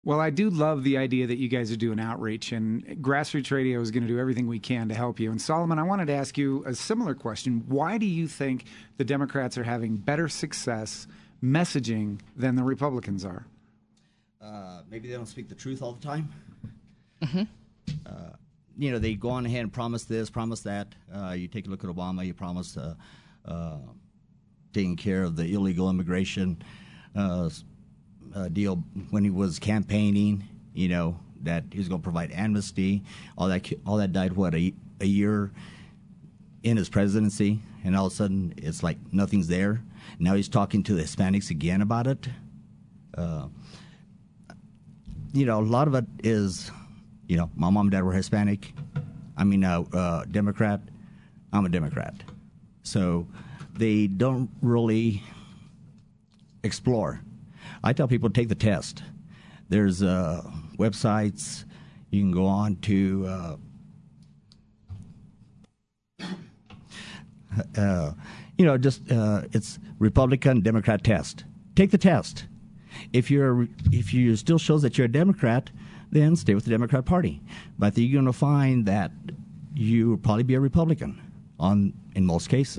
Well, I do love the idea that you guys are doing outreach, and Grassroots Radio is going to do everything we can to help you. And Solomon, I wanted to ask you a similar question. Why do you think the Democrats are having better success messaging than the Republicans are? Maybe they don't speak the truth all the time. Mm-hmm. They go on ahead and promise this, promise that. You take a look at Obama, he promised taking care of the illegal immigration deal when he was campaigning, that he was going to provide amnesty. All that died, a year in his presidency, and all of a sudden it's like nothing's there. Now he's talking to the Hispanics again about it. A lot of it is, my mom and dad were Hispanic. Democrat. I'm a Democrat. So they don't really explore. I tell people to take the test. There's websites you can go on to. It's Republican Democrat test. Take the test. If you still shows that you're a Democrat, then stay with the Democrat Party. But you're going to find that you will probably be a Republican in most cases.